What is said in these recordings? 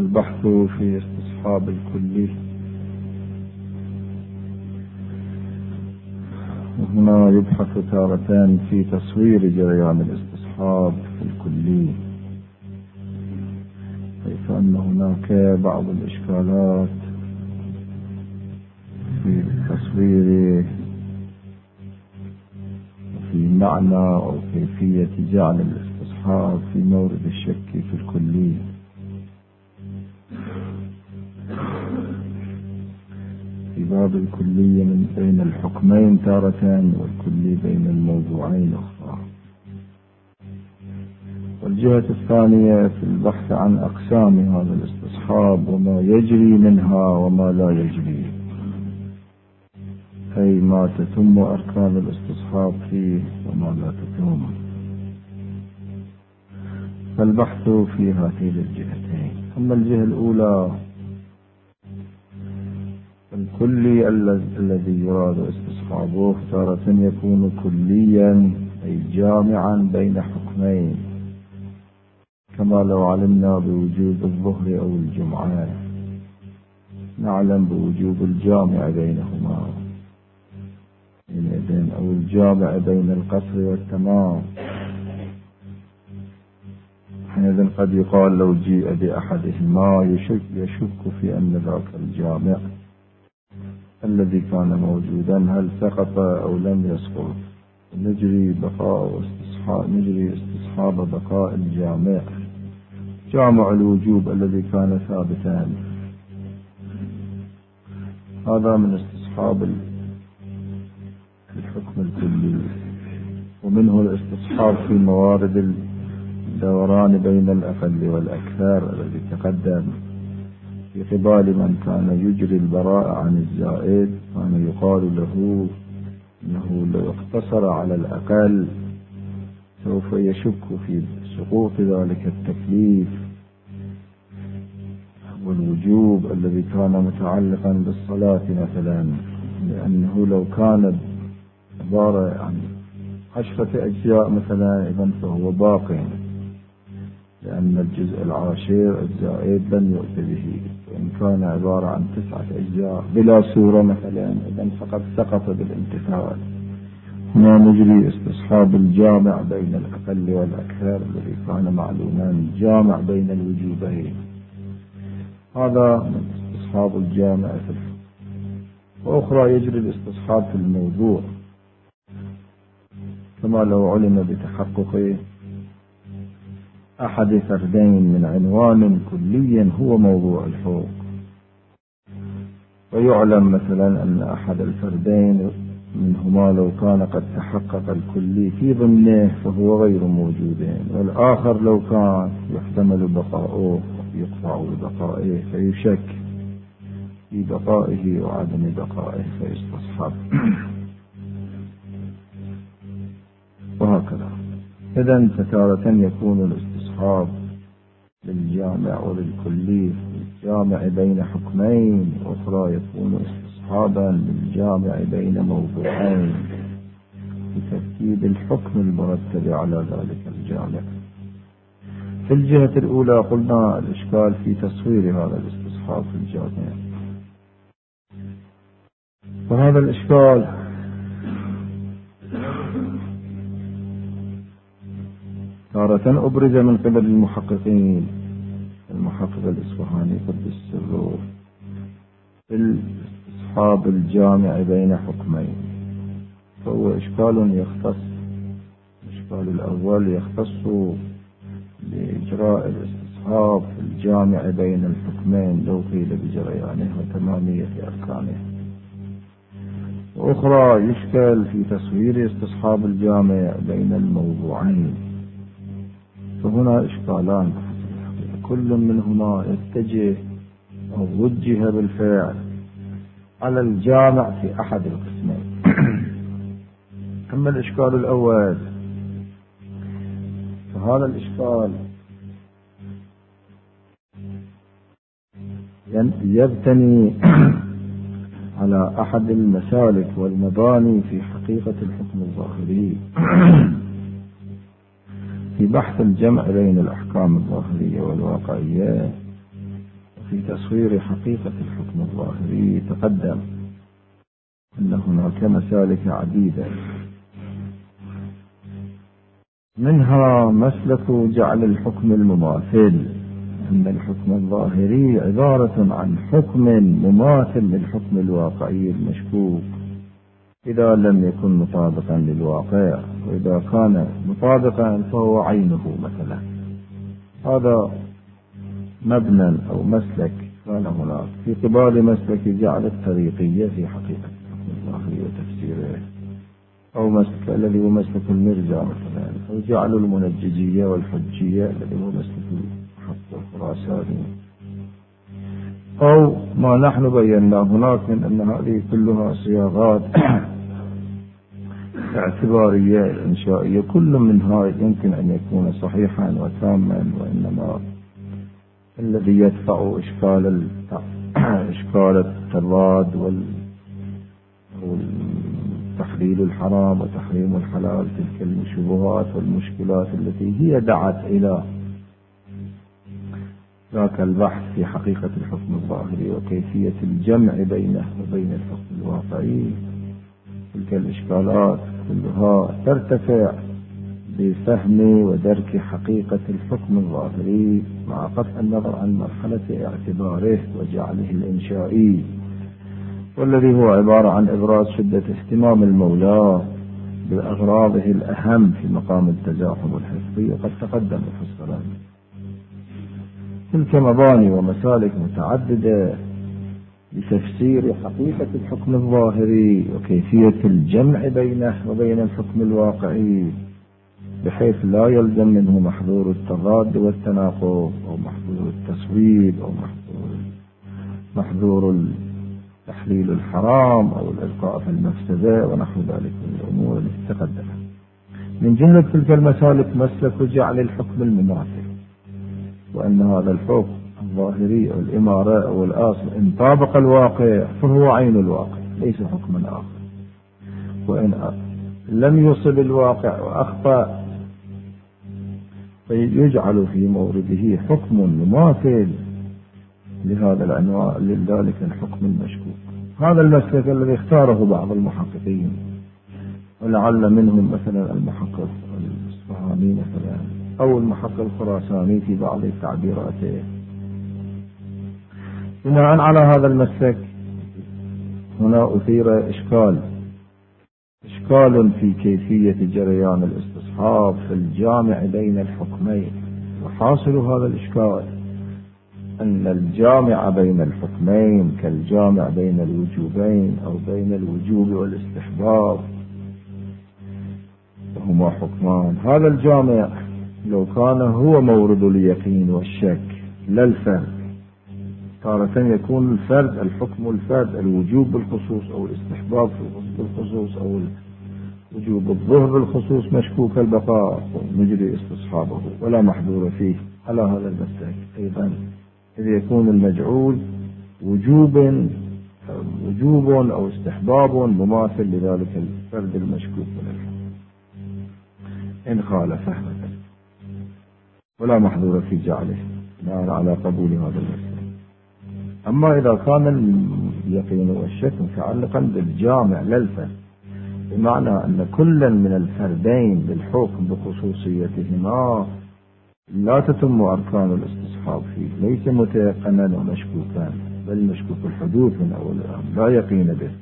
البحث في استصحاب الكلي. وهنا يبحث تارة في تصوير جريان الاستصحاب في الكلي، حيث أن هناك بعض الإشكالات في تصويره وفي معنى أو كيفية جعل الاستصحاب في مورد الشك في الكلي. في باب الكلية من بين الحكمين تارة، والكلي بين الموضوعين أخرى. والجهة الثانية في البحث عن أقسام هذا الاستصحاب وما يجري منها وما لا يجري، أي ما تتم أركان الاستصحاب فيه وما لا تتم. فالبحث في هاتين الجهتين. أما الجهة الأولى، الكلي الذي يراد استصحابه تارة يكون كليا أي جامعا بين حكمين، كما لو علمنا بوجوب الظهر أو الجمعة نعلم بوجوب الجامع بينهما، أو الجامع بين القصر والتمام. حينئذ قد يقال لو جيء بأحدهما يشك في أن ذاك الجامع الذي كان موجودا هل سقط أو لم يسقط، نجري استصحاب بقاء الجامع، جامع الوجوب الذي كان ثابتا. هذا من استصحاب الحكم الكلي. ومنه الاستصحاب في موارد الدوران بين الأقل والأكثر الذي تقدم. في قبال من كان يجري البراءة عن الزائد كان يقال له إنه لو اقتصر على الأقل سوف يشك في سقوط ذلك التكليف والوجوب الذي كان متعلقا بالصلاة مثلا، لأنه لو كانت عبارة عن 10 أجزاء مثلا إذن فهو باق، لأن الجزء العاشر الزائد لن يؤت به. وإن كان عبارة عن 9 أجزاء بلا سورة مثلا إذن فقد سقط بالامتثال. هنا نجري استصحاب الجامع بين الأقل والأكثر الذي كان معلوما، جامع بين الوجوبين. هذا من استصحاب الجامع في الحكم. وأخرى يجري الاستصحاب في الموضوع، كما لو علم بتحقق أحد فردين من عنوان كلي هو موضوع الحكم، ويعلم مثلا أن أحد الفردين منهما لو كان قد تحقق الكلي في ضمنه فهو غير موجود، والآخر لو كان يحتمل بقاؤه يقطع ببقائه فيشك في بقائه وعدم بقائه فيستصحب. وهكذا. إذن فتارة يكون الاستصحاب للجامع وللكلي الجامع بين حكمين، وأخرى يكون استصحابا للجامع بين موضوعين بترتيب الحكم المرتب على ذلك الجامع. في الجهة الأولى قلنا الإشكال في تصوير هذا الاستصحاب في الجامع، وهذا الإشكال تارة أبرز من قبل المحققين، المحقق الإصفهاني قدس سره في الاستصحاب الجامع بين حكمين، فهو إشكال يختص. الإشكال الأول يختص بإجراء الاستصحاب في الجامع بين الحكمين لو قيل بجريانه وتمامية أركانه. وأخرى يشكل في تصوير استصحاب الجامع بين الموضوعين. فهنا إشكالان كل منهما يتجه أو وجه بالفعل على الجامع في أحد القسمين. أما الإشكال الأول فهذا الإشكال يبتني على أحد المسالك والمباني في حقيقة الحكم الظاهري في بحث الجمع بين الأحكام الظاهرية والواقعية. في تصوير حقيقة الحكم الظاهري تقدم أن هناك مسالك عديدة، منها مسلك جعل الحكم المماثل، أن الحكم الظاهري عبارة عن حكم مماثل للحكم الواقعي المشكوك إذا لم يكن مطابقا للواقع، وإذا كان مطابقا فهو عينه مثلا. هذا مبنى أو مسلك كان هناك في قبال مسلك جعل الطريقية في حقيقة الحكم الظاهري وتفسيره، أو مسلك الذي هو مسلك المرجع مثلا، أو جعل المنجزية والحجية الذي هو مسلك الحق الخراساني، أو ما نحن بينا هناك من أن هذه كلها صياغات اعتبارية إنشائية، كل من هاي يمكن أن يكون صحيحا وتاما، وإنما الذي يدفع إشكال التضاد والتحليل الحرام وتحريم الحلال، تلك الشبهات والمشكلات التي هي دعت إلى ذاك البحث في حقيقة الحكم الظاهري وكيفية الجمع بينه وبين الحكم الواقعي. تلك الإشكالات كلها ترتفع بفهم ودرك حقيقة الحكم الظاهري مع قطع النظر عن مرحلة اعتباره وجعله الإنشائي، والذي هو عبارة عن إبراز شدة اهتمام المولى بأغراضه الأهم في مقام التزاحم الحزبي، وقد تقدم في الصلاة. تلك مباني ومسالك متعددة لتفسير حقيقة الحكم الظاهري وكيفية الجمع بينه وبين الحكم الواقعي، بحيث لا يلزم منه محظور التضاد والتناقض، أو محظور التسويد، أو محظور تحليل الحرام، أو الإلقاء في المفسدة ونحو ذلك من الأمور التي تقدمت. من جملة تلك المسالك مسلك جعل الحكم المماثل، وأن هذا الحكم الظاهري أو الإمارة أو الأصل إن طابق الواقع فهو عين الواقع ليس حكما آخر، وإن لم يصب الواقع وأخطأ فيجعل في مورده حكم مماثل لهذا العنوان لذلك الحكم المشكوك. هذا المسلك الذي اختاره بعض المحققين، ولعل منهم مثلا المحقق الإصفهاني مثلا، أو المحقق الخراساني في بعض تعبيراته. بناء على هذا المسلك هنا أثير إشكال في كيفية جريان الاستصحاب في الجامع بين الحكمين، وحاصل هذا الإشكال أن الجامع بين الحكمين كالجامع بين الوجوبين أو بين الوجوب والاستحباب، وهما حكمان. هذا الجامع لو كان هو مورد اليقين والشك لا الفرد، تارة يكون الفرد الحكم الفرد الوجوب بالخصوص أو الاستحباب بالخصوص أو وجوب الظهر بالخصوص مشكوك البقاء نجري استصحابه ولا محظور فيه. على هذا المسلك أيضا إذ يكون المجعول وجوب أو استحباب مماثل لذلك الفرد المشكوك له إن خالف فهمه، ولا محظور في جعله بناء على قبول هذا المسلك. أما إذا كان اليقين والشك متعلقا بالجامع لا الفرد، بمعنى أن كل من الفردين بالحكم بخصوصيتهما لا تتم أركان الاستصحاب فيه، ليس متيقنا ومشكوكا، بل مشكوك الحدوث من أول الأمر لا يقين به.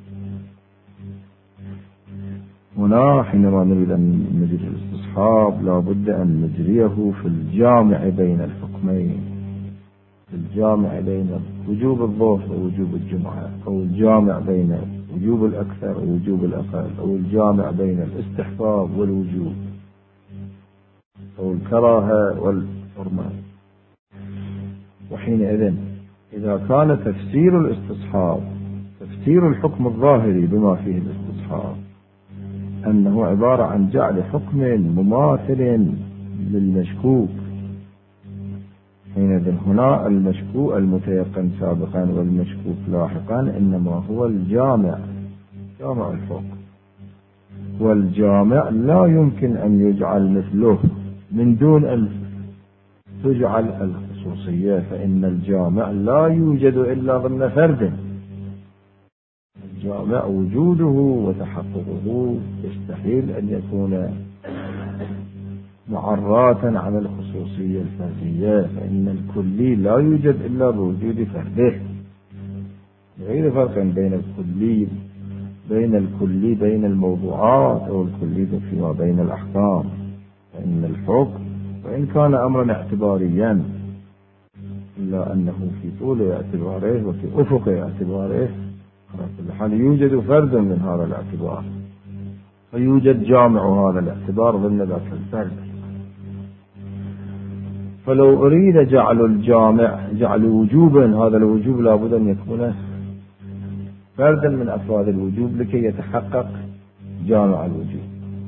هنا حينما نريد أن نجري الاستصحاب لا بد أن نجريه في الجامع بين الحكمين، في الجامع بين وجوب الظهر ووجوب الجمعة، أو الجامع بين وجوب الأكثر ووجوب الأقل، أو الجامع بين الاستحباب والوجوب، أو الكراهة والحرمة. وحينئذ إذا كان تفسير الاستصحاب تفسير الحكم الظاهري بما فيه الاستصحاب أنه عبارة عن جعل حكم مماثل للمشكوك، حينئذ هنا المشكوك المتيقن سابقا والمشكوك لاحقا إنما هو الجامع، جامع الحكم، والجامع لا يمكن أن يجعل مثله من دون أن تجعل الخصوصية، فإن الجامع لا يوجد إلا ضمن فرد. الجامع وجوده وتحققه يستحيل أن يكون معراتا على الخصوصية الفردية، فإن الكلي لا يوجد إلا بوجود فرده. غير فرق بين الكلي بين الموضوعات أو الكلي فيما بين الأحكام، فإن الحكم وإن كان أمرا اعتباريا إلا أنه في طول اعتباره وفي أفق اعتباره على كل حال يوجد فرد من هذا الاعتبار، ويوجد جامع هذا الاعتبار ضمن ذاك الفرد. فلو أريد جعل الجامع جعل وجوبا، هذا الوجوب لابد أن يكون فردا من أفراد الوجوب لكي يتحقق جامع الوجوب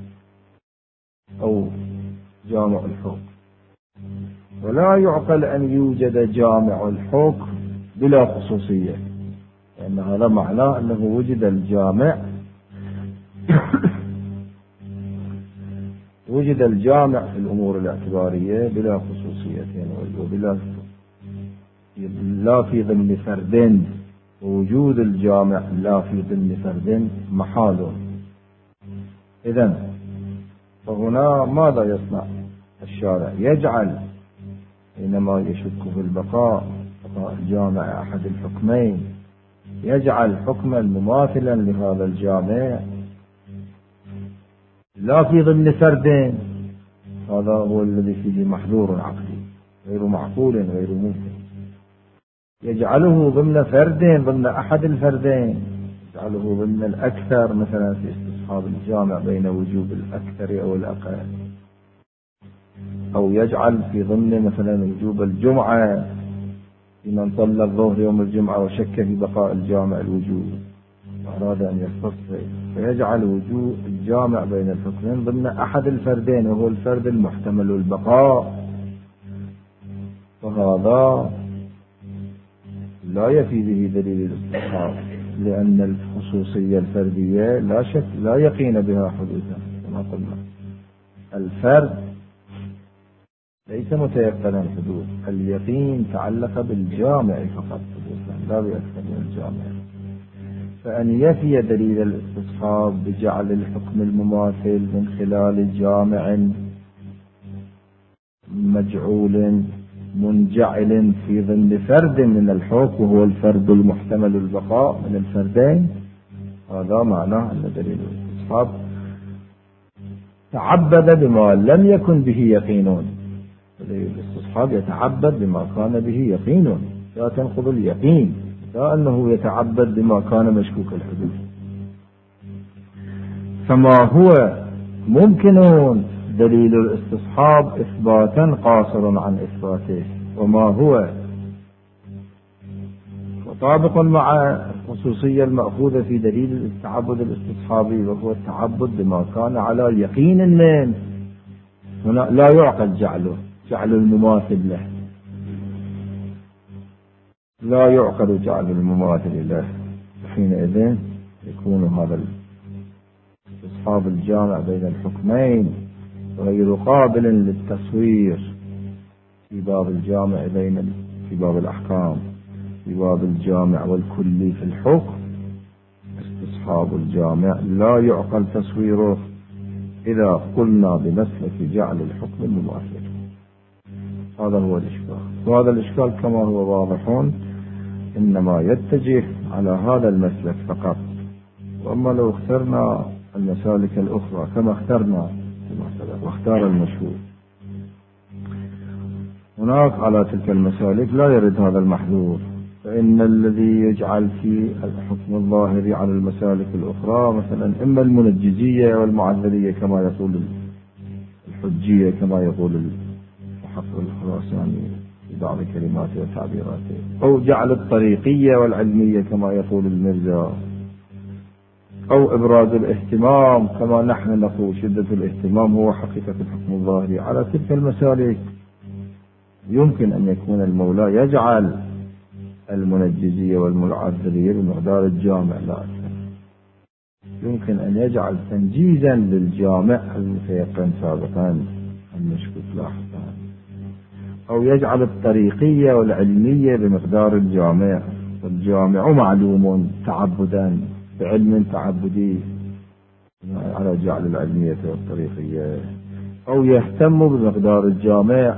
أو جامع الحكم. ولا يعقل أن يوجد جامع الحكم بلا خصوصية، لأن هذا معناه أنه وجد الجامع وجد الجامع في الأمور الاعتبارية بلا خصوصية، وبلا لا في ضمن فرد، ووجود الجامع لا في ضمن فرد محال. إذن فهنا ماذا يصنع الشارع؟ يجعل حينما يشك في بقاء الجامع أحد الحكمين يجعل حكما مماثلا لهذا الجامع لا في ضمن فرد. هذا هو الذي فيه محذور عقلي غير معقول غير ممكن. يجعله ضمن فرد، ضمن أحد الفردين، يجعله ضمن الأكثر، مثلا في استصحاب الجامع بين وجوب الأكثر أو الأقل، أو يجعل في ضمن مثلا وجوب الجمعة لمن صلى الظهر يوم الجمعة وشك في بقاء الجامع الوجوب أراد أن يستصحب، فيجعل وجوب الجامع بين الحكمين ضمن أحد الفردين وهو الفرد المحتمل البقاء. وهذا لا يفي به دليل الاستصحاب، لأن الخصوصية الفردية لا شك لا يقين بها حدوثا كما قلنا. الفرد ليس متيقنا الحدوث، اليقين تعلق بالجامع فقط حدوثا لا بأكثر من الجامع. فأن يفي دليل الاستصحاب بجعل الحكم المماثل من خلال جامع مجعول منجعل في ضمن فرد من الحكم وهو الفرد المحتمل البقاء من الفردين، هذا معناه أن دليل الاستصحاب تعبد بما لم يكن به يقين. دليل الاستصحاب يتعبد بما كان به يقين، لا تنقض اليقين، لا أنه يتعبد بما كان مشكوك الحدوث. فما هو ممكن دليل الاستصحاب إثباتا قاصر عن إثباته، وما هو مطابق مع الخصوصية المأخوذة في دليل التعبد الاستصحابي، وهو التعبد بما كان على يقين منه. هنا لا يعقل جعل المماثل له، لا يعقل جعل المماثل له، حينئذ يكون هذا الاستصحاب الجامع بين الحكمين غير قابل للتصوير في باب الجامع في باب الأحكام، في باب الجامع والكلي في الحكم. استصحاب الجامع لا يعقل تصويره إذا قلنا بمسلك جعل الحكم المماثل. هذا هو الإشكال، وهذا الإشكال كما هو واضح إنما يتجه على هذا المسلك فقط. وأما لو اخترنا المسالك الأخرى كما اخترنا واختار المشهور، هناك على تلك المسالك لا يرد هذا المحذور، فإن الذي يجعل في الحكم الظاهري على المسالك الأخرى مثلا إما المنجزية والمعذرية كما يقول الحجية كما يقول المحقق الخراساني في بعض كلماته وتعبيراته، أو جعل الطريقية والعلمية كما يقول المرزا، أو إبراز الاهتمام كما نحن نقول شدة الاهتمام هو حقيقة الحكم الظاهري. على تلك المسالك يمكن أن يكون المولى يجعل المنجزية والمعذرية بمقدار الجامع لا أكثر، يمكن أن يجعل تنجيزا للجامع المتيقن سابقا المشكوك لاحقا، أو يجعل الطريقية والعلمية بمقدار الجامع، والجامع معلوم تعبدا بعلم تعبدي على جعل العلمية والطريقية، أو يهتم بمقدار الجامع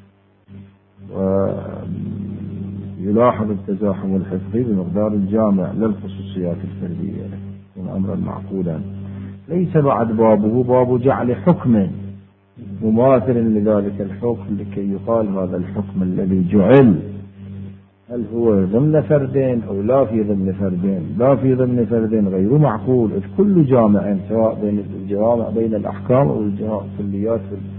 ويلاحظ التزاحم الحفظي بمقدار الجامع للخصوصيات الفردية، من أمرا معقولا. ليس بعد بابه باب جعل حكم مماثل لذلك الحكم لكي يقال هذا الحكم الذي جعل هل هو ضمن فردين أو لا في ضمن فردين. لا في ضمن فردين غير معقول، إذ كل جامع سواء بين الجوامع بين الأحكام أو الكليات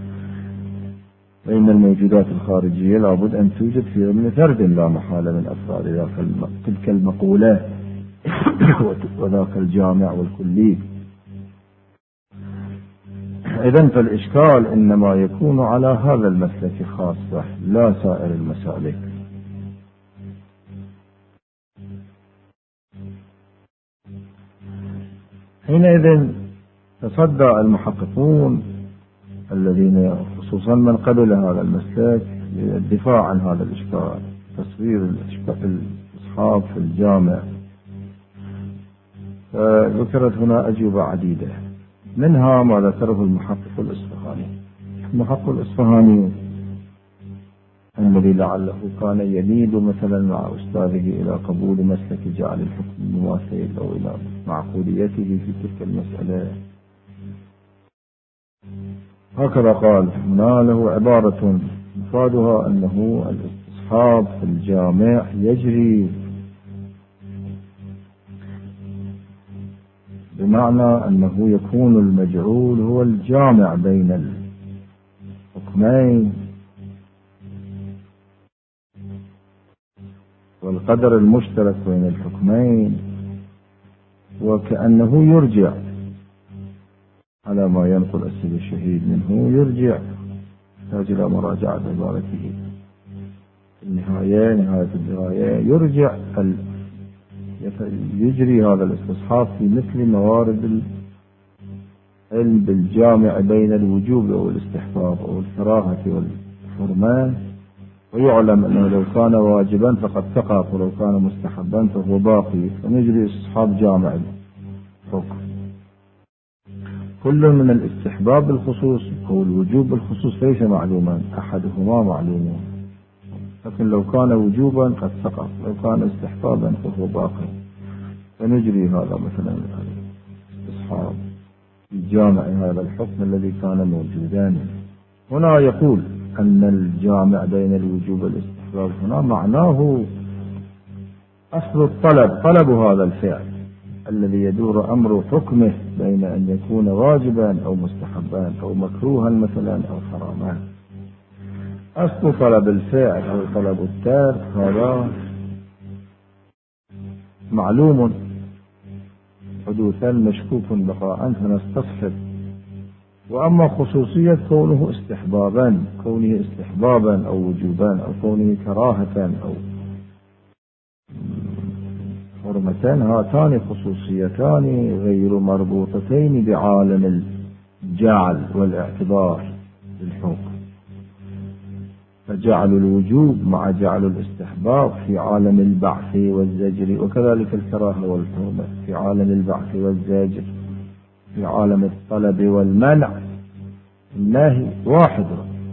بين الموجودات الخارجية لابد أن توجد في ضمن فرد لا محالة من أفراد تلك المقولة وذاك الجامع والكلي. إذن فالإشكال إنما يكون على هذا المسلك خاصة لا سائر المسالك. حينئذ تصدى المحققون الذين خصوصا من قبل هذا المسلك للدفاع عن هذا الإشكال، تصوير الإصحاب في الجامع. ذكرت هنا أجوبة عديدة، منها ما ذكره المحقق الإصفهاني. المحقق الإصفهاني الذي لعله كان يميل مثلا مع أستاذه إلى قبول مسلك جعل الحكم المماثل أو إلى معقوليته في تلك المسألة، هكذا قال: هنا له عبارة مفادها أنه الاستصحاب في الجامع يجري بمعنى أنه يكون المجعول هو الجامع بين الحكمين، والقدر المشترك بين الحكمين، وكأنه يرجع على ما ينقل السيد الشهيد منه، يرجع يحتاج إلى مراجعة عبارته في النهاية، نهاية الدراية، يرجع يجري هذا الاستصحاب في مثل موارد العلم بالجامع بين الوجوب أو الاستحباب أو الكراهة والحرمان، ويعلم أنه لو كان واجبا فقد سقط ولو كان مستحبا فهو باقي، فنجري استصحاب جامع الحكم. كل من الاستحباب بالخصوص أو الوجوب بالخصوص ليس معلوما، أحدهما معلوم، لكن لو كان وجوبا قد سقط، لو كان استحبابا فهو باقي، فنجري هذا مثلا استصحاب الجامع هذا الحكم الذي كان موجودا. هنا يقول أن الجامع بين الوجوب والاستحباب هنا معناه أصل الطلب، طلب هذا الفعل الذي يدور أمر حكمه بين أن يكون واجبا أو مستحبا أو مكروها مثلا أو حراما. أصل طلب الفعل أو طلب الترك هذا معلوم حدوثا مشكوك بقاء فنستصحب. وأما خصوصية كونه استحبابا أو وجوبا أو كونه كراهة أو حرمتان، هاتان خصوصيتان غير مربوطتين بعالم الجعل والاعتبار للحكم، فجعل الوجوب مع جعل الاستحباب في عالم البعث والزجر، وكذلك الكراهة والحرمة في عالم البعث والزجر، في عالم الطلب والمنع النهي واحد،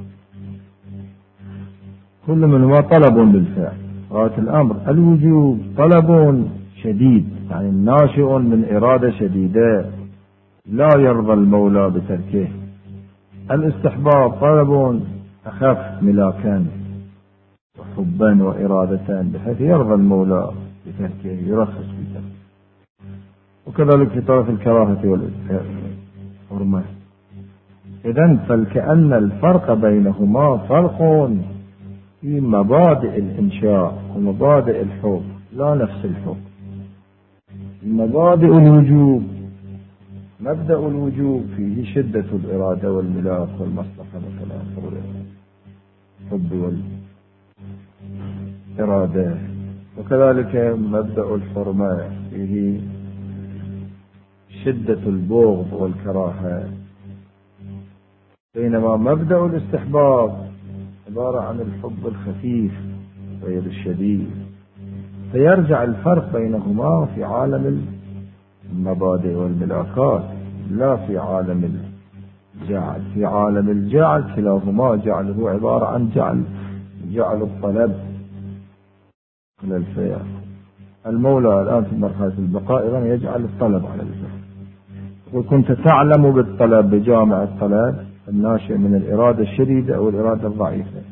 كل منهما طلب بالفعل. غاية الأمر الوجوب طلب شديد، يعني ناشئ من إرادة شديدة لا يرضى المولى بتركه. الاستحباب طلب أخف ملاكا وحبا وإرادة بحيث يرضى المولى بتركه، يرخص بتركه. وكذلك في طرف الكراهة والحرمة. إذن فالكأن الفرق بينهما فرق في مبادئ الإنشاء ومبادئ الحكم، لا نفس الحكم. مبادئ الوجوب، مبدأ الوجوب فيه شدة الإرادة والملاك والمصلحة مثلا، الحب والإرادة. وكذلك مبدأ الحرمة فيه شدة البغض والكراهة، بينما مبدأ الاستحباب عبارة عن الحب الخفيف غير الشديد، فيرجع الفرق بينهما في عالم المبادئ والملاكات لا في عالم الجعل. في عالم الجعل كلاهما جعله عبارة عن جعل الطلب على الفعل. المولى الآن في مرحلة البقاء إذن يجعل الطلب على الفعل، وكنت تعلم بالطلب بجامع الطلب الناشئ من الإرادة الشديدة أو الإرادة الضعيفة،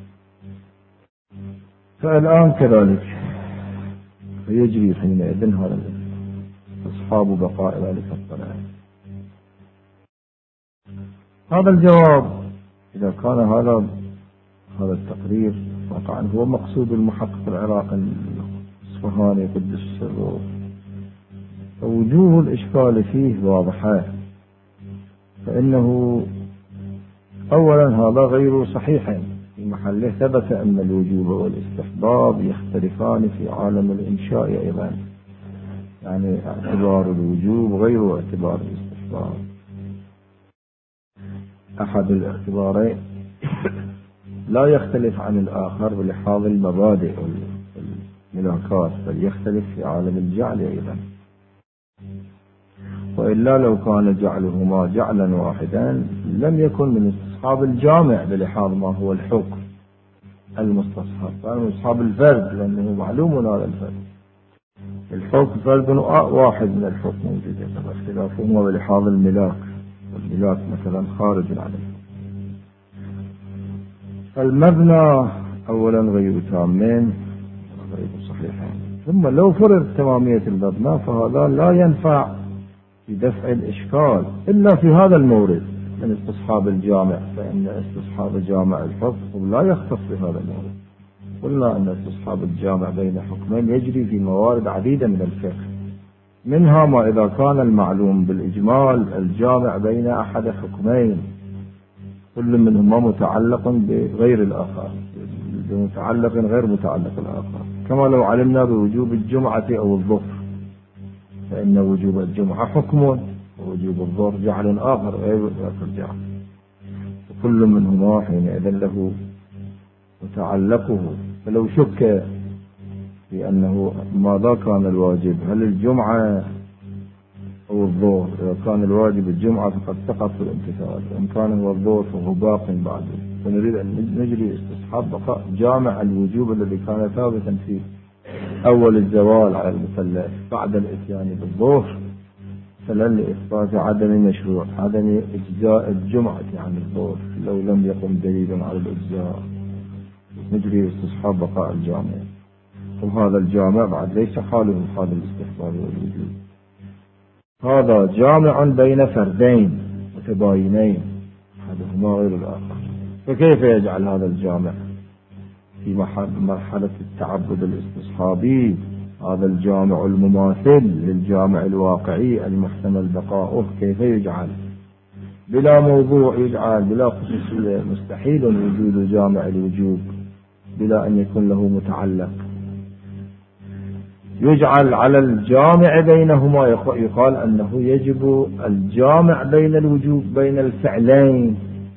فالآن كذلك فيجري حينئذ هذا أصحاب بقاء ذلك الطلب. هذا الجواب إذا كان هذا التقرير واقعا هو مقصود المحقق العراقي الإصفهاني قدس سره، فوجوه الإشكال فيه واضحة. فإنه أولا هذا غير صحيح في محله، ثبت أن الوجوب والاستحباب يختلفان في عالم الإنشاء أيضا، يعني اعتبار الوجوب غير اعتبار الاستحباب. أحد الاعتبارين لا يختلف عن الآخر بلحاظ المبادئ والملاكات، بل يختلف في عالم الجعل أيضا، وإلا لو كان جعلهما جعلا واحدا لم يكن من استصحاب الجامع بلحاظ ما هو الحكم المستصحب، كان من استصحاب الفرد، لأنه معلوم هذا الفرد الحكم فرد واحد من الحكم موجود، اختلافهما بلحاظ الملاك، والملاك مثلا خارج عن المبنى أولا غير تامين غير صحيحين. ثم لو فرض تمامية المبنى فهذا لا ينفع في دفع الإشكال إلا في هذا المورد من استصحاب الجامع، فإن استصحاب جامع الحكم لا يختص بهذا المورد. قلنا أن استصحاب الجامع بين حكمين يجري في موارد عديدة من الفقه، منها ما إذا كان المعلوم بالإجمال الجامع بين أحد حكمين كل منهما متعلق بغير الآخر، بمتعلق غير متعلق الآخر، كما لو علمنا بوجوب الجمعة أو الظهر، فإن وجوب الجمعة حكم ووجوب الظهر جعل آخر غير الجعل، وكل منهما حينئذ له متعلقه. فلو شك في أنه ماذا كان الواجب، هل الجمعة أو الظهر، إذا كان الواجب الجمعة فقد سقط في الامتثال، وإن كان هو الظهر فهو باق بعده، فنريد أن نجري استصحاب بقاء جامع الوجوب الذي كان ثابتا في أول الزوال على المكلف بعد الإتيان بالظهر، فلن لإثبات عدم مشروع عدم إجزاء الجمعة عن الظهر لو لم يقم دليل على الإجزاء، نجري استصحاب بقاء الجامع. وهذا الجامع بعد ليس حاله حال الاستحباب والوجوب، هذا جامع بين فردين متباينين أحدهما غير الآخر، فكيف يجعل هذا الجامع في مرحلة التعبد الاستصحابي هذا الجامع المماثل للجامع الواقعي المحتمل بقاؤه، كيف يجعل بلا موضوع، يجعل بلا خصوصية؟ مستحيل وجود جامع الوجوب بلا أن يكون له متعلق، يجعل على الجامع بينهما، يقال أنه يجب الجامع بين الوجوب بين الفعلين.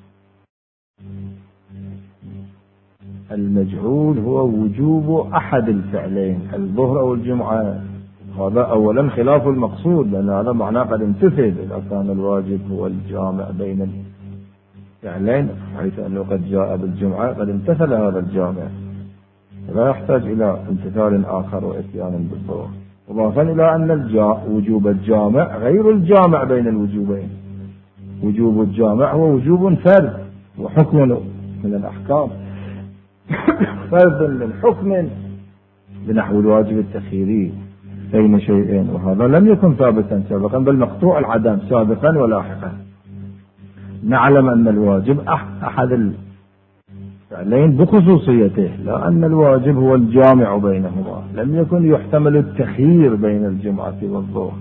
المجعول هو وجوب أحد الفعلين الظهر أو الجمعة، هذا أولا خلاف المقصود، لأن هذا معناه قد امتثل إذا كان الواجب هو الجامع بين الفعلين، حيث أنه قد جاء بالجمعة قد امتثل هذا الجامع، لا يحتاج إلى امتثال آخر وإتيان بالظهر، إضافة إلى أن وجوب الجامع غير الجامع بين الوجوبين. وجوب الجامع هو وجوب فرد وحكم من الأحكام، فرد من حكم بنحو الواجب التخييري بين شيئين، وهذا لم يكن ثابتا سابقا بل مقطوع العدم سابقا ولاحقا. نعلم أن الواجب أحد الفعلين بخصوصيته، لا أن الواجب هو الجامع بينهما، لم يكن يحتمل التخيير بين الجمعة والظهر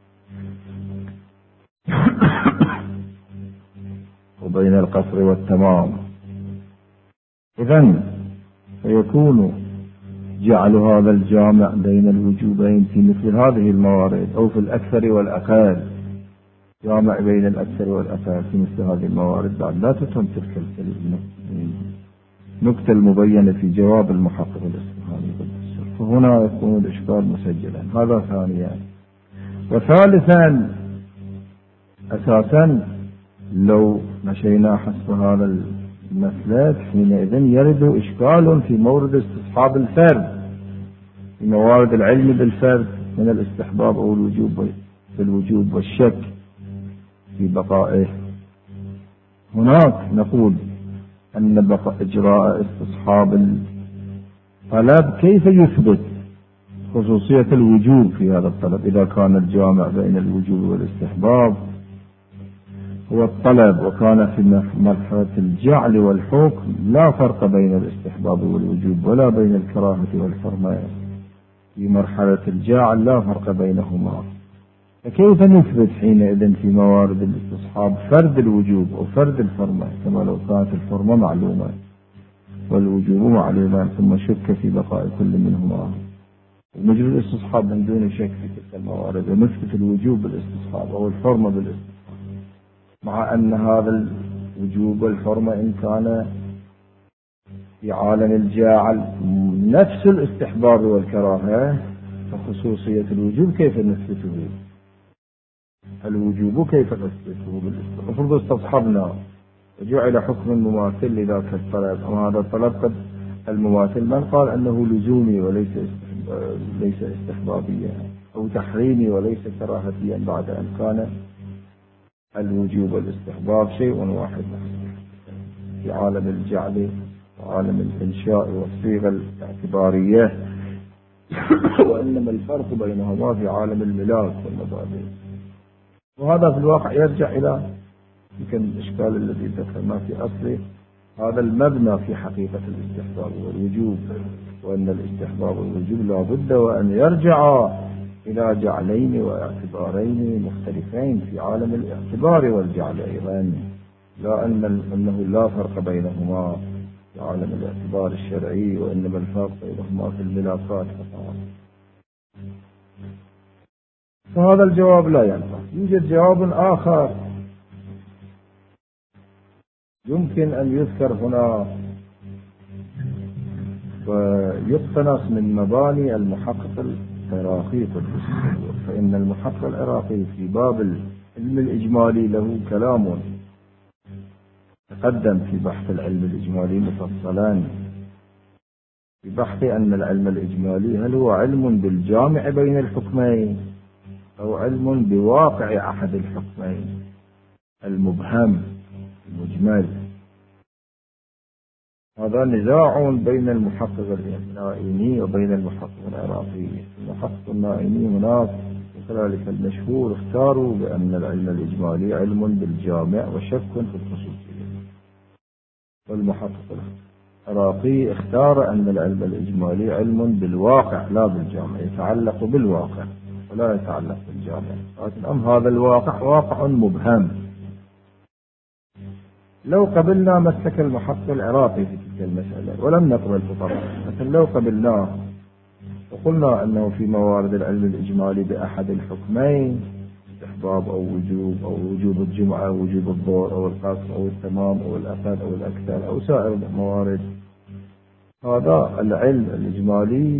وبين القصر والتمام. إذن فيكون جعل هذا الجامع بين الوجوبين في مثل هذه الموارد أو في الأكثر والأقل، جامع بين الأكثر والأقل في مثل هذه الموارد بعد لا تتم تلك النكتة المبينة في جواب المحقق الإصفهاني بالدستور، فهنا يكون الإشكال مسجلا. هذا ثانيا. وثالثا، أساسا لو مشينا حسب هذا المسلك حينئذ يرد إشكال في مورد استصحاب الفرد، في موارد العلم بالفرد من الاستحباب أو الوجوب والشك في بقائه. هناك نقول أن بقاء إجراء استصحاب الطلب كيف يثبت خصوصية الوجوب في هذا الطلب إذا كان الجامع بين الوجوب والاستحباب هو الطلب، وكان في مرحلة الجعل والحكم لا فرق بين الاستحباب والوجوب ولا بين الكراهة والحرمة. في مرحلة الجعل لا فرق بينهما، فكيف نثبت حينئذ في موارد الاستصحاب فرد الوجوب أو فرد الحرمة كما لو كانت الحرمة معلومة والوجوب معلوما ثم شك في بقاء كل منهما؟ نجري الاستصحاب من دون شك في تلك الموارد ونثبت الوجوب بالاستصحاب أو الحرمة بالاستصحاب، مع أن هذا الوجوب والحرمة إن كان في عالم الجاعل نفس الاستحباب والكراهة، فخصوصية الوجوب كيف نثبته؟ الوجوب كيف نثبته بالاستحباب؟ المفروض استصحبنا وجعل حكم مماثل لذاك الطلب، أما هذا الطلب قد المماثل من قال أنه لزومي وليس ليس استحبابيا، أو تحريمي وليس كراهتيا، بعد أن كان الوجوب والاستحباب شيء واحد في عالم الجعل وعالم الإنشاء والصيغة الاعتبارية، وإنما الفرق بينهما في عالم الملاك والمبادئ. وهذا في الواقع يرجع إلى يمكن الإشكال الذي ذكرناه في أصله، هذا المبنى في حقيقة الاستحباب والوجوب، وأن الاستحباب والوجوب لا بد وأن يرجعا إلى جعلين واعتبارين مختلفين في عالم الاعتبار والجعل أيضا، لا أنه لا فرق بينهما في عالم الاعتبار الشرعي، وإنما الفرق بينهما في الملاكات فقط. فهذا الجواب لا ينفع. يوجد جواب آخر يمكن أن يذكر هنا ويقتنص من مباني المحقق العراقي قدس، فإن المحقق العراقي في باب العلم الإجمالي له كلام تقدم في بحث العلم الإجمالي مفصلا، في بحث أن العلم الإجمالي هل هو علم بالجامع بين الحكمين أو علم بواقع أحد الحكمين المبهم المجمل. هذا نزاع بين المحقق النائيني وبين المحقق العراقي. المحقق النائيني هناك وكذلك المشهور اختاروا بأن العلم الإجمالي علم بالجامع وشك في الخصوصية، والمحقق العراقي اختار أن العلم الإجمالي علم بالواقع لا بالجامع، يتعلق بالواقع ولا يتعلق بالجامع، لكن هذا الواقع واقع مبهم. لو قبلنا مسلك المحقق العراقي في تلك المسألة ولم نقبل فقط، مثلا لو قبلناه وقلنا أنه في موارد العلم الإجمالي بأحد الحكمين استحباب أو وجوب الجمعة أو وجوب الظهر أو القصر أو التمام أو الأقل أو الأكثر أو سائر الموارد، هذا العلم الإجمالي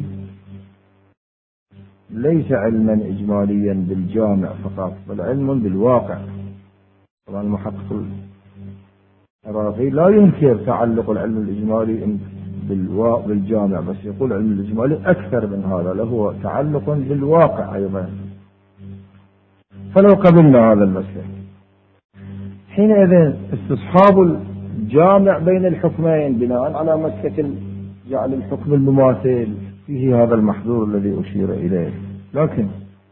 ليس علما إجماليا بالجامع فقط بل علم بالواقع. طبعا المحقق العراقي لا ينكر تعلق العلم الإجمالي بالجامع، بس يقول العلم الإجمالي أكثر من هذا، له تعلق بالواقع أيضا. فلو قبلنا هذا المسلك حينئذ استصحاب الجامع بين الحكمين بناء على مسلك جعل الحكم المماثل فيه هذا المحظور الذي أشير إليه، لكن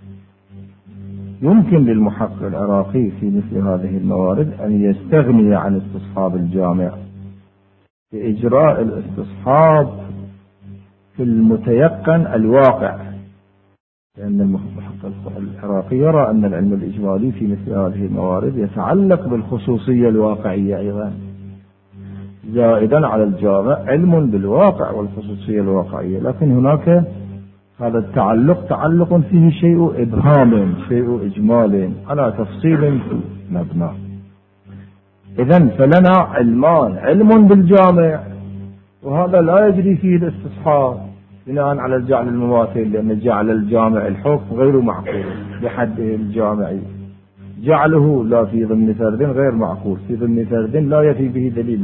يمكن للمحقق العراقي في مثل هذه الموارد أن يستغني عن استصحاب الجامع بإجراء الاستصحاب في المتيقن الواقع، لأن المحقق العراقي يرى أن العلم الإجمالي في مثل هذه الموارد يتعلق بالخصوصية الواقعية أيضا، زائدا على الجامع علم بالواقع والخصوصية الواقعية، لكن هناك هذا التعلق تعلق فيه شيء إبهام شيء إجمال على تفصيل في مبنى. إذن فلنا علمان، علم بالجامع وهذا لا يجري فيه الاستصحاب بناء على الجعل المماثل، لأن جعل الجامع الحكم غير معقول بحده الجامعي، جعله لا في ضمن فرد غير معقول، في ضمن فرد لا يفي به دليل.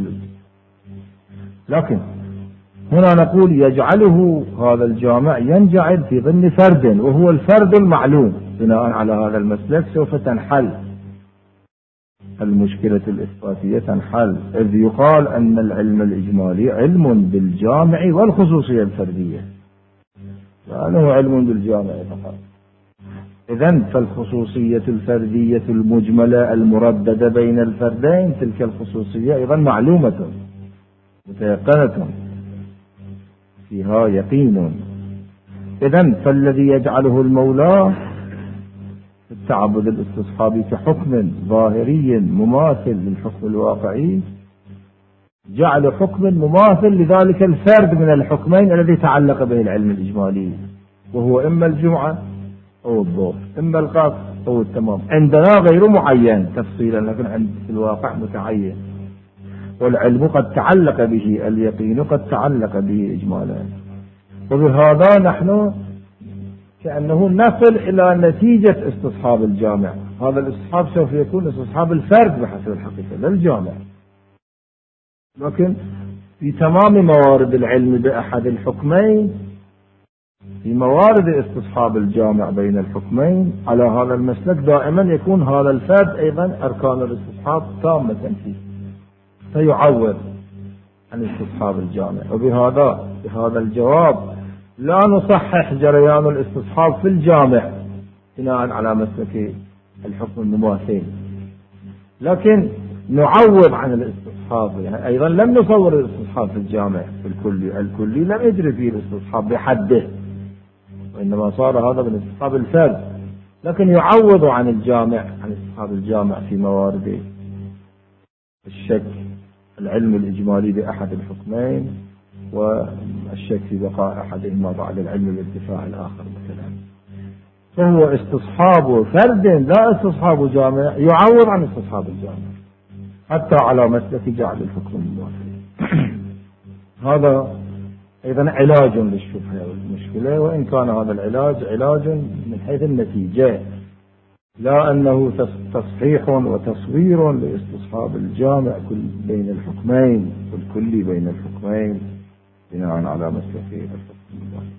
لكن هنا نقول يجعله هذا الجامع ينجعل في ضمن فرد وهو الفرد المعلوم. بناء على هذا المسلك سوف تنحل المشكلة الإثباتية، تنحل، إذ يقال أن العلم الإجمالي علم بالجامع والخصوصية الفردية، لأنه علم بالجامع فقط. إذن فالخصوصية الفردية المجملة المرددة بين الفردين، تلك الخصوصية أيضا معلومة متيقنة فيها يقين. إذن فالذي يجعله المولى في التعبد الاستصحابي كحكم ظاهري مماثل للحكم الواقعي، جعل حكم مماثل لذلك الفرد من الحكمين الذي تعلق به العلم الإجمالي، وهو إما الجمعة أو الظهر، إما القصر أو التمام. عندنا غير معين تفصيلا، لكن عند الواقع متعين، والعلم قد تعلق به، اليقين قد تعلق به إجمالا. وبهذا نحن كأنه نصل إلى نتيجة استصحاب الجامع. هذا الاستصحاب سوف يكون استصحاب الفرد بحسب الحقيقة لا الجامع، لكن في تمام موارد العلم بأحد الحكمين، في موارد استصحاب الجامع بين الحكمين على هذا المسلك دائما يكون هذا الفرد أيضا أركان الاستصحاب تامة فيه، فيعوض عن استصحاب الجامع. بهذا الجواب لا نصحح جريان الاستصحاب في الجامع بناء على مسلك الحكم المماثل، لكن نعوض عن الاستصحاب. يعني أيضا لم نصور الاستصحاب في الجامع في الكلي لم يجري فيه الاستصحاب بحده، وإنما صار هذا من استصحاب الفرد، لكن يعوض عن الجامع، عن استصحاب الجامع في موارد الشك العلم الإجمالي بأحد الحكمين، والشك في بقاء أحدهما بعد العلم الارتفاع الآخر مثلا. فهو استصحاب فرد لا استصحاب جامع، يعوض عن استصحاب الجامع حتى على مسلك جعل الحكم المماثل. هذا أيضا علاج للشبهة والمشكلة، وإن كان هذا العلاج علاج من حيث النتيجة، لا أنه تصحيح وتصوير لاستصحاب الجامع بين الحكمين والكلي بين الحكمين بناء على مسلك الحكم المماثل.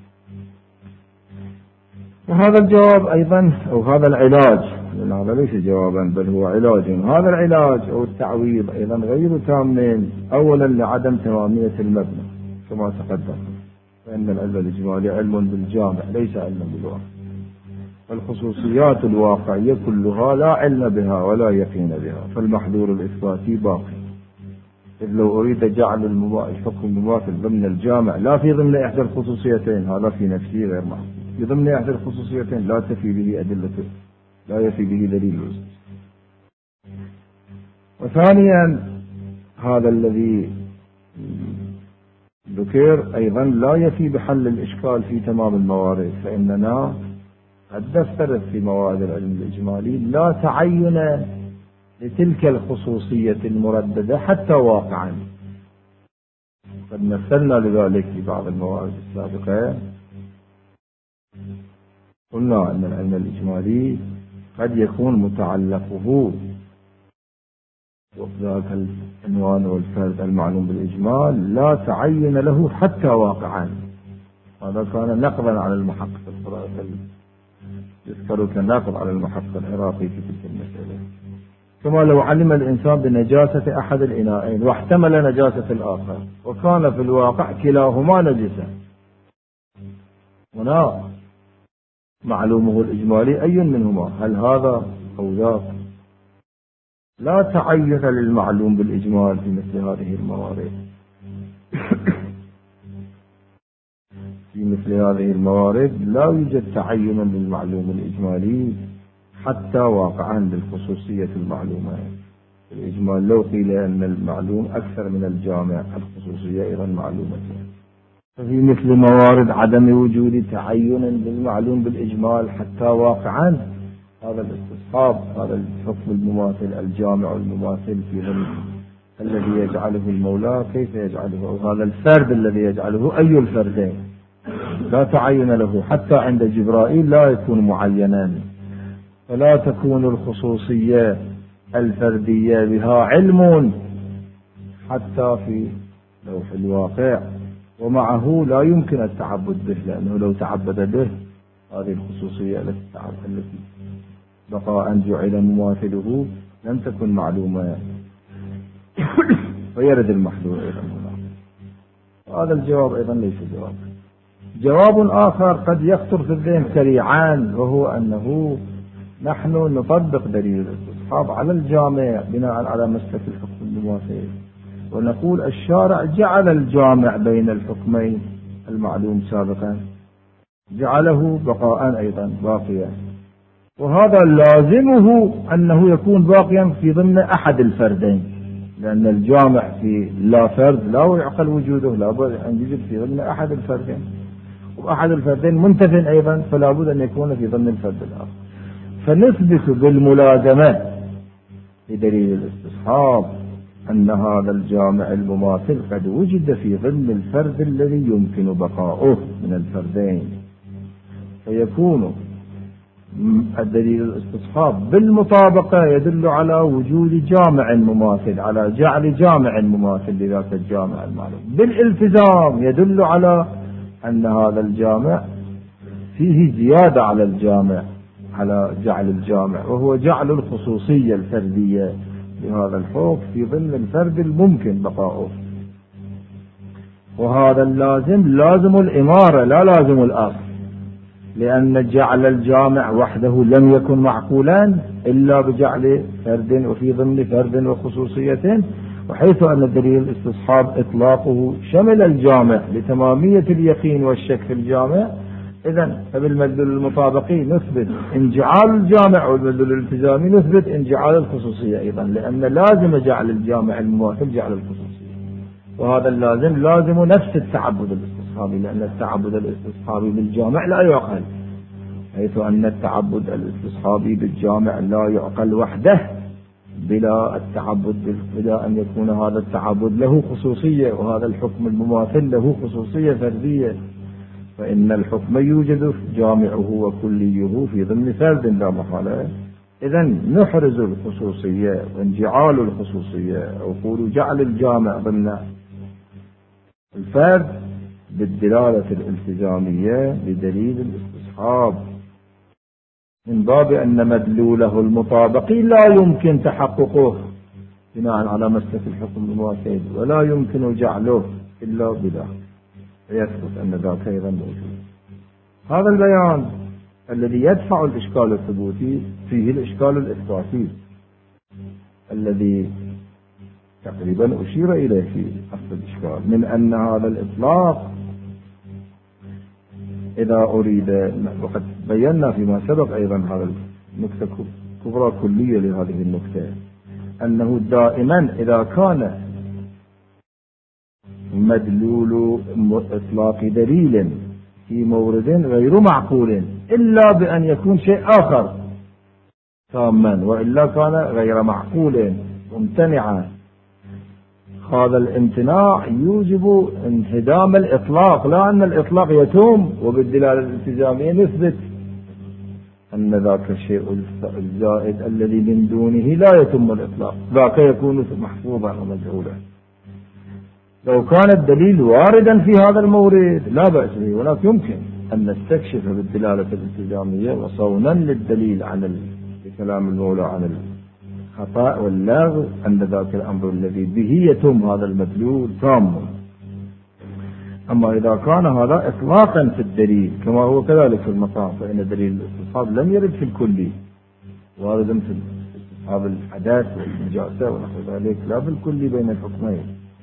وهذا الجواب أيضا أو هذا العلاج، لأن هذا ليس جوابا بل هو علاج، هذا العلاج أو التعويض أيضا غير تام. أولا لعدم تمامية المبنى كما تقدم، فإن العلم الإجمالي علم بالجامع ليس علما بالواقع، الخصوصيات الواقعية كلها لا علم بها ولا يقين بها، فالمحذور الإثباتي باقي. إذ لو أريد جعل الحكم المماثل ضمن الجامع لا في ضمن إحدى الخصوصيتين، هذا في نفسه غير معقول. في ضمن إحدى الخصوصيتين لا تفي به أدلته، لا يفي به دليل. وثانيا هذا الذي ذكر أيضا لا يفي بحل الإشكال في تمام الموارد، فإننا قد نفترض في موارد العلم الإجمالي لا تعين لتلك الخصوصية المرددة حتى واقعا. قد مثلنا لذلك في بعض الموارد السابقة، قلنا أن العلم الإجمالي قد يكون متعلقه وذاك العنوان والفرد المعلوم بالإجمال لا تعين له حتى واقعا. هذا كان نقضا على المحقق العراقي، يذكر كناقض على المحقق العراقي في تلك المسألة. كما لو علم الإنسان بنجاسة أحد الإناءين واحتمل نجاسة الآخر وكان في الواقع كلاهما نجسا، هنا معلومه الإجمالي أي منهما، هل هذا أو ذاك؟ لا تعين للمعلوم بالإجمال في مثل هذه الموارد. في مثل هذه الموارد لا يوجد تعين للمعلوم الإجمالي حتى واقعا للخصوصية المعلومة. الإجمال لو قيل أن المعلوم أكثر من الجامع، الخصوصية أيضا معلومة. ففي مثل موارد عدم وجود تعين للمعلوم بالإجمال حتى واقعا، هذا الاستصحاب، هذا الحكم المماثل الجامع المماثل في ضمن الذي يجعله المولى كيف يجعله، أو هذا الفرد الذي يجعله أي الفردين، لا تعين له. حتى عند جبرائيل لا يكون معينا، فلا تكون الخصوصية الفردية بها علم حتى في لوح الواقع، ومعه لا يمكن التعبد به، لأنه لو تعبد به هذه الخصوصية التي بقاء جعل مماثله لم تكن معلومة، فيرد المحذور أيضا هنا. هذا الجواب أيضا ليس جواب. جواب آخر قد يخطر في الذهن سريعا، وهو أنه نحن نطبق دليل الاستصحاب على الجامع بناء على مسلك الحكم المماثل، ونقول الشارع جعل الجامع بين الحكمين المعلوم سابقا، جعله بقاء أيضا باقيا، وهذا لازمه أنه يكون باقيا في ضمن أحد الفردين، لأن الجامع في لا فرد لا يعقل وجوده، لا بد أن يوجد في ضمن أحد الفردين، وأحد الفردين منتف أيضا، فلا بد أن يكون في ضمن الفرد الآخر. فنثبت بالملازمة بدليل الاستصحاب أن هذا الجامع المماثل قد وجد في ضمن الفرد الذي يمكن بقاؤه من الفردين، فيكون الدليل الاستصحاب بالمطابقة يدل على وجود جامع مماثل، على جعل جامع مماثل لذاك الجامع المعلوم. بالالتزام يدل على أن هذا الجامع فيه زيادة على الجامع، على جعل الجامع، وهو جعل الخصوصية الفردية لهذا الحكم في ضمن الفرد الممكن بقاؤه. وهذا اللازم لازم الإمارة لا لازم الأصل، لأن جعل الجامع وحده لم يكن معقولا إلا بجعل فرد وفي ضمن فرد وخصوصية، وحيث أن دليل الاستصحاب إطلاقه شمل الجامع لتمامية اليقين والشك في الجامع، إذن فبالمدلول المطابقي نثبت انجعال الجامع، والمدلول الالتزامي نثبت انجعال الخصوصية أيضا، لأن لازم جعل الجامع المماثل جعل الخصوصية، وهذا اللازم لازم نفس التعبد الاستصحابي، لأن التعبد الاستصحابي بالجامع لا يعقل، حيث أن التعبد الاستصحابي بالجامع لا يعقل وحده بلا التعبد، بلا أن يكون هذا التعبد له خصوصية، وهذا الحكم المماثل له خصوصية فردية، فإن الحكم يوجد جامعه وكليه في ضمن فرد لا محالة. إذن نحرز الخصوصية وانجعال الخصوصية، أو قولوا جعل الجامع ضمن الفرد بالدلالة الالتزامية بدليل الاستصحاب، من باب أن مدلوله المطابقي لا يمكن تحققه بناء على مسلك الحكم المماثل، ولا يمكن جعله إلا بذا، فيثبت أن ذاك أيضا موجود. هذا البيان الذي يدفع الإشكال الثبوتي فيه الإشكال الإثباتي الذي تقريبا أشير إليه في أصل الإشكال، من أن هذا الإطلاق إذا أريد، وقد بينا فيما سبق أيضا هذا النكتة كبرى كلية لهذه النكتة، أنه دائما إذا كان مدلول إطلاق دليل في مورد غير معقول إلا بأن يكون شيء آخر تاما، وإلا كان غير معقول ممتنعا، هذا الامتناع يوجب انهدام الإطلاق، لا أن الإطلاق يتم، وبالدلالة الالتزامية نثبت أن ذاك الشيء الزائد الذي من دونه لا يتم الإطلاق، ذاك يكون محفوظا ومجهولا. لو كان الدليل واردا في هذا المورد لا بأس به، ولكن يمكن أن نستكشف بالدلالة الالتزامية وصونا للدليل عن كلام المولى عن الخطأ واللغو أن ذاك الأمر الذي به يتم هذا المدلول تام. أما إذا كان هذا إطلاقا في الدليل كما هو كذلك في المقام، فإن دليل الاستصحاب لم يرد في الكلي، وارد في استصحاب الحداث والنجاسة ونحو ذلك، لا بالكلي بين الحكمين.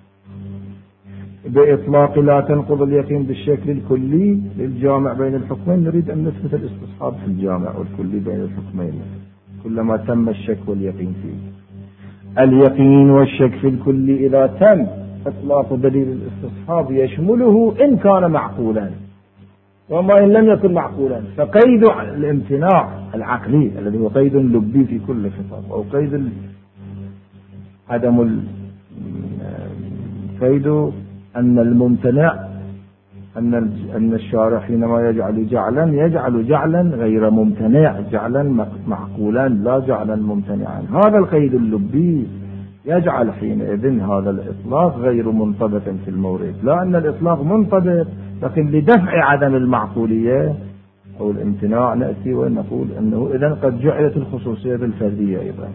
بإطلاق لا تنقض اليقين بالشكل الكلي للجامع بين الحكمين، نريد أن نثبت الاستصحاب في الجامع والكلي بين الحكمين كلما تم الشك واليقين فيه. اليقين والشك في الكلي إذا تم إطلاق دليل الاستصحاب يشمله إن كان معقولا، وما إن لم يكن معقولا فقيد الامتناع العقلي الذي هو قيد لبي في كل خطاب، أو قيد عدم كيد أن الممتنع أن الشارع حينما يجعل جعلا غير ممتنع، جعلا معقولا لا جعلا ممتنعا. هذا القيد اللبي يجعل حينئذ هذا الإطلاق غير منطبق في المورد، لا أن الإطلاق منطبق، لكن لدفع عدم المعقولية أو الامتناع نأتي ونقول أنه إذن قد جعلت الخصوصية بالفردية أيضا.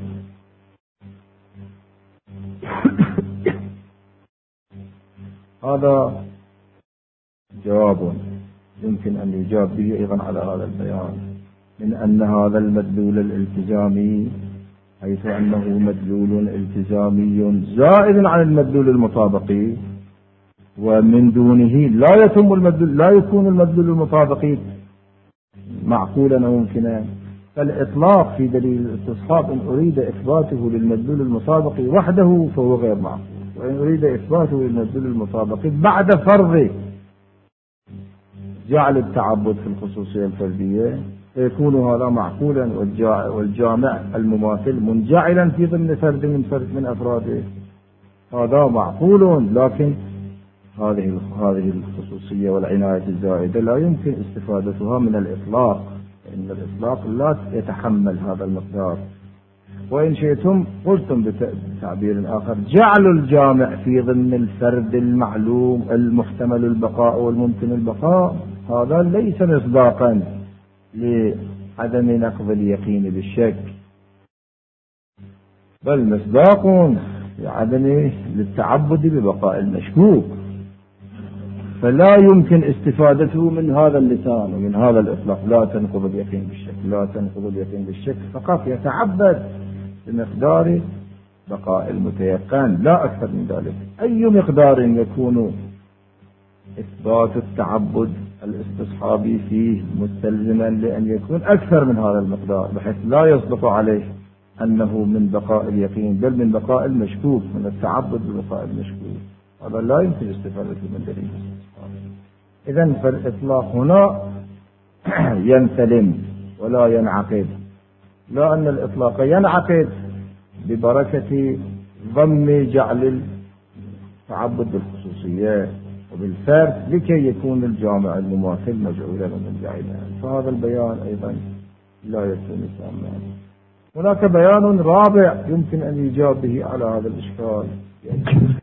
هذا جواب يمكن أن يجاب به أيضا على هذا البيان، من أن هذا المدلول الالتزامي حيث أنه مدلول التزامي زائد عن المدلول المطابقي، ومن دونه لا يكون المدلول المطابقي معقولا أو ممكنا. فالإطلاق في دليل الاستصحاب إن أريد إثباته للمدلول المطابقي وحده فهو غير معقول، وإن أريد إثباته للمدلول المطابقي بعد فرض جعل التعبد في الخصوصية الفردية فيكون هذا معقولا، والجامع المماثل منجعلا في ضمن فرد من أفراده، هذا معقول. لكن هذه الخصوصية والعناية الزائدة لا يمكن استفادتها من الإطلاق، لأن الإطلاق لا يتحمل هذا المقدار. وإن شئتم قلتم بتعبير آخر جعل الجامع في ضمن الفرد المعلوم المحتمل البقاء والممكن البقاء، هذا ليس مصداقا لعدم نقض اليقين بالشك، بل مصداق لعدم للتعبد ببقاء المشكوك. فلا يمكن استفادته من هذا اللسان ومن هذا الإطلاق لا تنقض اليقين بالشك، لا تنقض اليقين بالشك، فقط يتعبد بمقدار بقاء المتيقن لا أكثر من ذلك. أي مقدار يكون إثبات التعبد الاستصحابي فيه مستلزما لأن يكون أكثر من هذا المقدار، بحيث لا يصدق عليه أنه من بقاء اليقين بل من بقاء المشكوك، من التعبد ببقاء المشكوك، هذا لا يمكن استفادته من دليل الاستصحابي. إذن فالإطلاق هنا ينسلم ولا ينعقد، لا أن الإطلاق ينعقد ببركة ضم جعل التعبد بالخصوصية وبالفرد لكي يكون الجامع المماثل مجعولا ومنجعلا، فهذا البيان أيضا لا يكون تاما. هناك بيان رابع يمكن أن يجاب به على هذا الإشكال.